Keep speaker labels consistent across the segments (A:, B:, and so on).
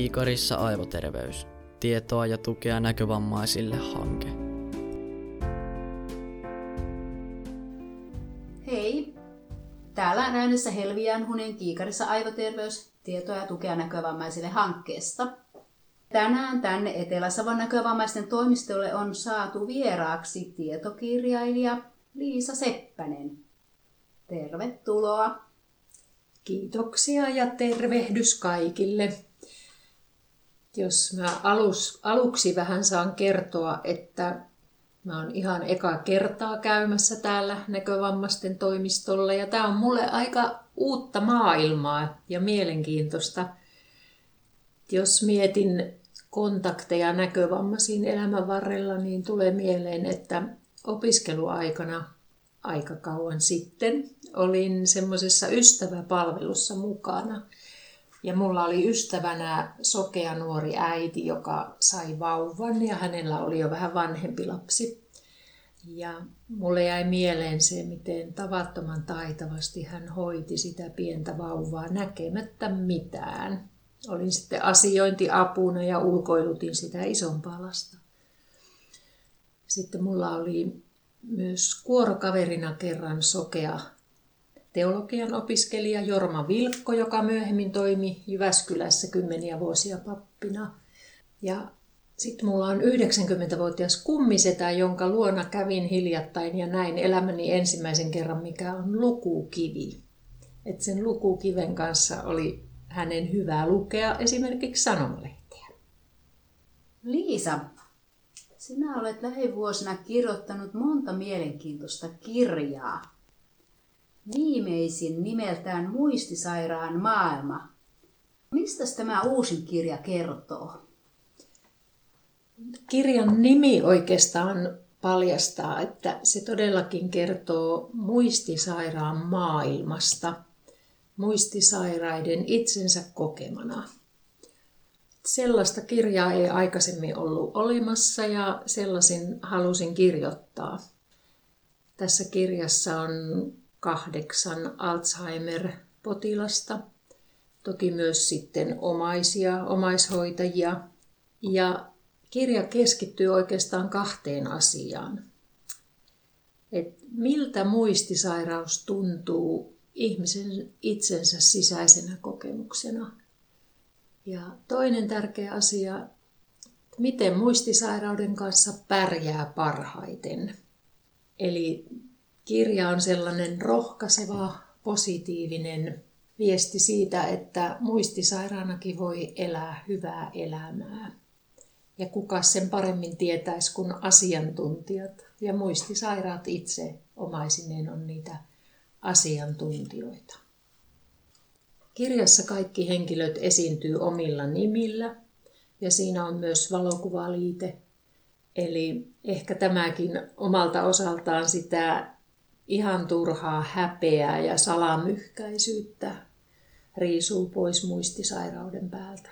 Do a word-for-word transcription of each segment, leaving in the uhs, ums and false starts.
A: Kiikarissa aivoterveys. Tietoa ja tukea näkövammaisille hanke.
B: Hei! Täällä on äänessä Helvi Janhunen Kiikarissa aivoterveys. Tietoa ja tukea näkövammaisille hankkeesta. Tänään tänne Etelä-Savon näkövammaisten toimistolle on saatu vieraaksi tietokirjailija Liisa Seppänen. Tervetuloa!
C: Kiitoksia ja tervehdys kaikille. Jos mä alus, aluksi vähän saan kertoa, että mä oon ihan eka kertaa käymässä täällä näkövammaisten toimistolla ja tää on mulle aika uutta maailmaa ja mielenkiintoista. Jos mietin kontakteja näkövammaisiin elämän varrella, niin tulee mieleen, että opiskeluaikana aika kauan sitten olin semmoisessa ystäväpalvelussa mukana. Ja mulla oli ystävänä sokea nuori äiti, joka sai vauvan ja hänellä oli jo vähän vanhempi lapsi. Ja mulle jäi mieleen se, miten tavattoman taitavasti hän hoiti sitä pientä vauvaa näkemättä mitään. Olin sitten asiointiapuna ja ulkoilutin sitä isompaa lasta. Sitten mulla oli myös kuorokaverina kerran sokea teologian opiskelija Jorma Vilkko, joka myöhemmin toimi Jyväskylässä kymmeniä vuosia pappina. Ja sitten mulla on yhdeksänkymmentävuotias kummisetä, jonka luona kävin hiljattain ja näin elämäni ensimmäisen kerran, mikä on lukukivi. Et sen lukukiven kanssa oli hänen hyvää lukea esimerkiksi sanomalehtiä.
B: Liisa, sinä olet lähivuosina kirjoittanut monta mielenkiintoista kirjaa. Viimeisin nimeltään Muistisairaan maailma. Mistä tämä uusin kirja kertoo?
C: Kirjan nimi oikeastaan paljastaa, että se todellakin kertoo muistisairaan maailmasta, muistisairaiden itsensä kokemana. Sellaista kirjaa ei aikaisemmin ollut olemassa ja sellaisen halusin kirjoittaa. Tässä kirjassa on kahdeksan Alzheimer-potilasta, toki myös sitten omaisia, omaishoitajia. Ja kirja keskittyy oikeastaan kahteen asiaan. Et miltä muistisairaus tuntuu ihmisen itsensä sisäisenä kokemuksena. Ja toinen tärkeä asia, miten muistisairauden kanssa pärjää parhaiten. Eli kirja on sellainen rohkaiseva, positiivinen viesti siitä, että muistisairaanakin voi elää hyvää elämää. Ja kuka sen paremmin tietäisi kuin asiantuntijat. Ja muistisairaat itse omaisineen on niitä asiantuntijoita. Kirjassa kaikki henkilöt esiintyy omilla nimillä ja siinä on myös valokuvaliite. Eli ehkä tämäkin omalta osaltaan sitä ihan turhaa häpeää ja salamyhkäisyyttä riisuu pois muistisairauden päältä.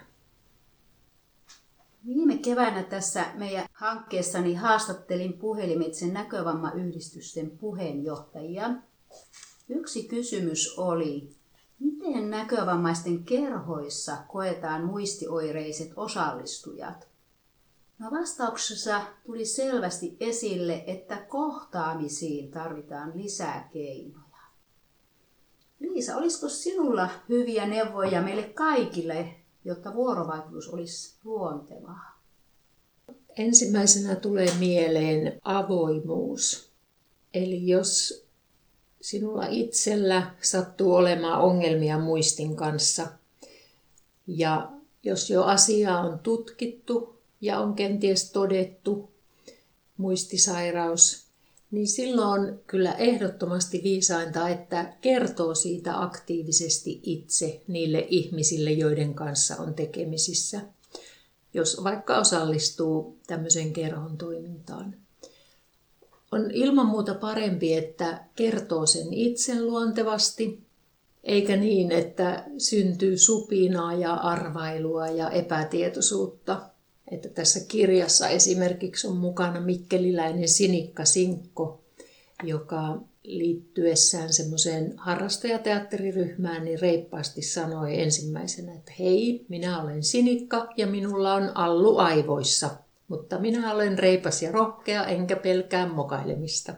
B: Viime keväänä tässä meidän hankkeessani haastattelin puhelimitse näkövammayhdistysten puheenjohtajia. Yksi kysymys oli, miten näkövammaisten kerhoissa koetaan muistioireiset osallistujat? No vastauksessa tuli selvästi esille, että kohtaamisiin tarvitaan lisää keinoja. Liisa, olisiko sinulla hyviä neuvoja meille kaikille, jotta vuorovaikutus olisi luontevaa?
C: Ensimmäisenä tulee mieleen avoimuus. Eli jos sinulla itsellä sattuu olemaan ongelmia muistin kanssa ja jos jo asiaa on tutkittu ja on kenties todettu muistisairaus, niin silloin on kyllä ehdottomasti viisainta, että kertoo siitä aktiivisesti itse niille ihmisille, joiden kanssa on tekemisissä, jos vaikka osallistuu tämmöiseen kerhon toimintaan. On ilman muuta parempi, että kertoo sen itse luontevasti, eikä niin, että syntyy supinaa ja arvailua ja epätietoisuutta. Että tässä kirjassa esimerkiksi on mukana mikkeliläinen Sinikka Sinkko, joka liittyessään semmoiseen harrastajateatteriryhmään niin reippaasti sanoi ensimmäisenä, että hei, minä olen Sinikka ja minulla on allu aivoissa, mutta minä olen reipas ja rohkea enkä pelkää mokailemista.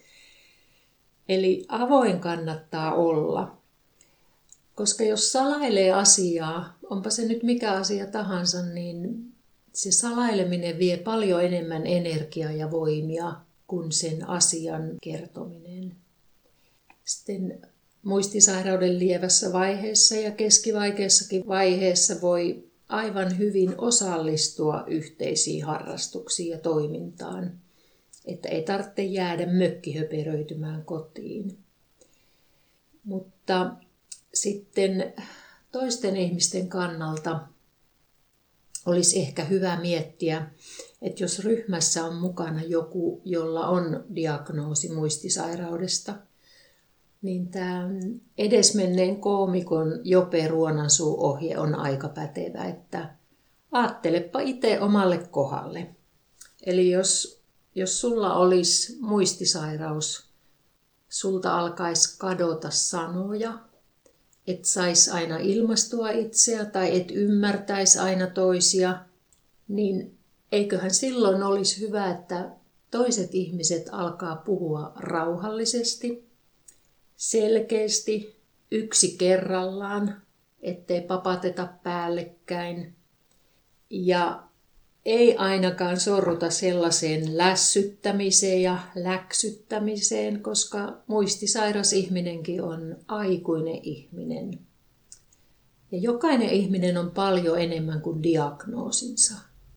C: Eli avoin kannattaa olla, koska jos salailee asiaa, onpa se nyt mikä asia tahansa, niin se salaileminen vie paljon enemmän energiaa ja voimia kuin sen asian kertominen. Sitten muistisairauden lievässä vaiheessa ja keskivaikeassakin vaiheessa voi aivan hyvin osallistua yhteisiin harrastuksiin ja toimintaan, että ei tarvitse jäädä mökkihöperöitymään kotiin. Mutta sitten toisten ihmisten kannalta olisi ehkä hyvä miettiä, että jos ryhmässä on mukana joku, jolla on diagnoosi muistisairaudesta, niin tämä edesmenneen koomikon Jope Ruonansuu-ohje on aika pätevä, että aattelepa itse omalle kohdalle. Eli jos, jos sulla olisi muistisairaus, sulta alkaisi kadota sanoja, et saisi aina ilmaistua itseä tai et ymmärtäisi aina toisia, niin eiköhän silloin olisi hyvä, että toiset ihmiset alkaa puhua rauhallisesti, selkeästi, yksi kerrallaan, ettei papateta päällekkäin. Ja ei ainakaan sorruta sellaiseen lässyttämiseen ja läksyttämiseen, koska muistisairas ihminenkin on aikuinen ihminen. Ja jokainen ihminen on paljon enemmän kuin diagnoosinsa.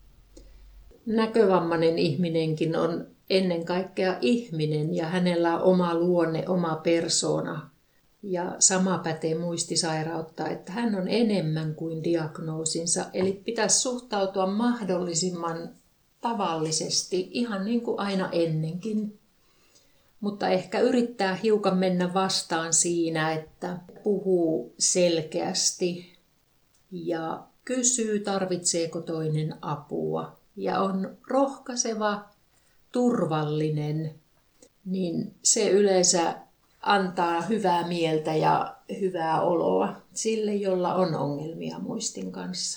C: Näkövammainen ihminenkin on ennen kaikkea ihminen ja hänellä on oma luonne, oma persoona. Ja sama pätee muistisairautta, että hän on enemmän kuin diagnoosinsa. Eli pitäisi suhtautua mahdollisimman tavallisesti, ihan niin kuin aina ennenkin. Mutta ehkä yrittää hiukan mennä vastaan siinä, että puhuu selkeästi ja kysyy, tarvitseeko toinen apua. Ja on rohkaiseva, turvallinen, niin se yleensä antaa hyvää mieltä ja hyvää oloa sille, jolla on ongelmia muistin kanssa.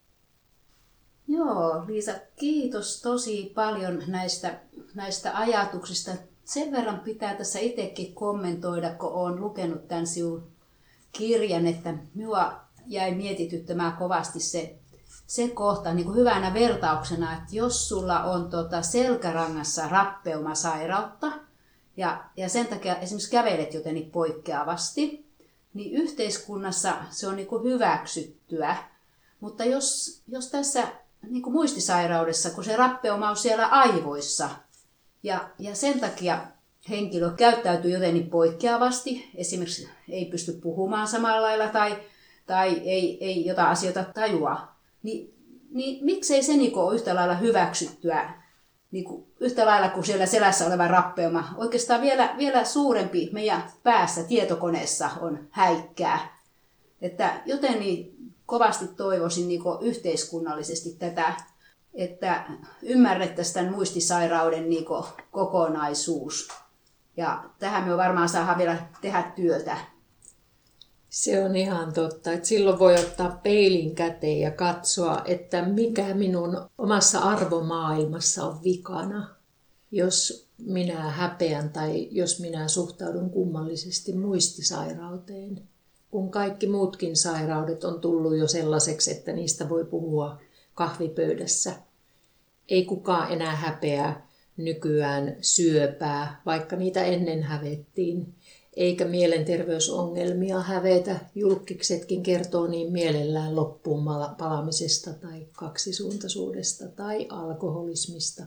B: Joo, Liisa, kiitos tosi paljon näistä, näistä ajatuksista. Sen verran pitää tässä itsekin kommentoida, kun olen lukenut tämän sinun kirjan, että minua jäi mietityttämään kovasti se, se kohta niin kuin hyvänä vertauksena, että jos sulla on tota selkärangassa rappeumasairautta, Ja, ja sen takia esimerkiksi kävelet jotenkin poikkeavasti, niin yhteiskunnassa se on niin kuin hyväksyttyä. Mutta jos, jos tässä niin kuin muistisairaudessa, kun se rappeuma on siellä aivoissa, ja, ja sen takia henkilö käyttäytyy jotenkin poikkeavasti, esimerkiksi ei pysty puhumaan samalla lailla tai, tai ei, ei jotain asioita tajua, niin, niin miksei se niin kuin ole yhtä lailla hyväksyttyä? Niin kuin, yhtä lailla kuin siellä selässä oleva rappeuma. Oikeastaan vielä, vielä suurempi meidän päässä, tietokoneessa on häikkää. Että joten niin kovasti toivoisin niin kuin yhteiskunnallisesti tätä, että ymmärrettäisiin tämän muistisairauden niin kuin kokonaisuus. Ja tähän me varmaan saadaan vielä tehdä työtä.
C: Se on ihan totta, että silloin voi ottaa peilin käteen ja katsoa, että mikä minun omassa arvomaailmassa on vikana, jos minä häpeän tai jos minä suhtaudun kummallisesti muistisairauteen. Kun kaikki muutkin sairaudet on tullut jo sellaiseksi, että niistä voi puhua kahvipöydässä. Ei kukaan enää häpeä nykyään syöpää, vaikka niitä ennen hävettiin. Eikä mielenterveysongelmia hävetä. Julkiksetkin kertoo niin mielellään loppuun palamisesta tai kaksisuuntaisuudesta tai alkoholismista.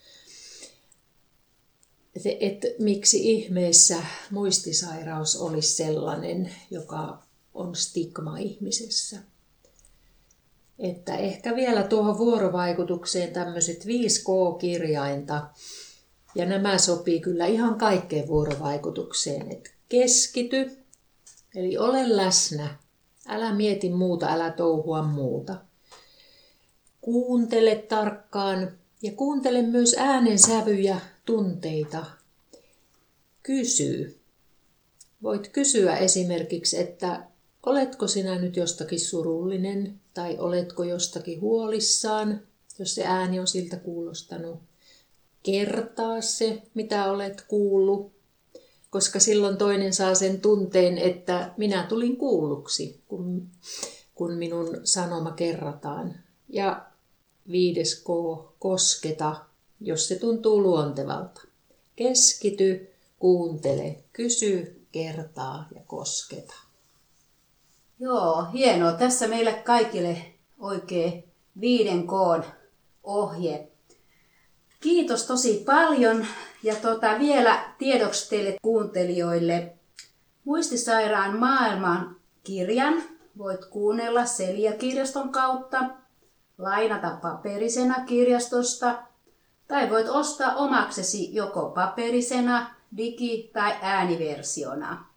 C: Et, et, miksi ihmeessä muistisairaus olisi sellainen, joka on stigma ihmisessä? Että ehkä vielä tuohon vuorovaikutukseen tämmöiset viisi K-kirjainta. Ja nämä sopii kyllä ihan kaikkeen vuorovaikutukseen. Et keskity, eli ole läsnä. Älä mieti muuta, älä touhua muuta. Kuuntele tarkkaan ja kuuntele myös äänensävyjä, tunteita. kysy. Voit kysyä esimerkiksi, että oletko sinä nyt jostakin surullinen tai oletko jostakin huolissaan, jos se ääni on siltä kuulostanut. Kertaa se, mitä olet kuullut, koska silloin toinen saa sen tunteen, että minä tulin kuulluksi, kun, kun minun sanoma kerrataan. Ja viides K, kosketa, jos se tuntuu luontevalta. Keskity, kuuntele, kysy, kertaa ja kosketa.
B: Joo, hienoa. Tässä meille kaikille oikein viiden K:n ohje. Kiitos tosi paljon ja tota, vielä tiedoksi teille kuuntelijoille. Muistisairaan maailman kirjan voit kuunnella Celia-kirjaston kautta, lainata paperisena kirjastosta tai voit ostaa omaksesi joko paperisena, digi- tai ääniversiona.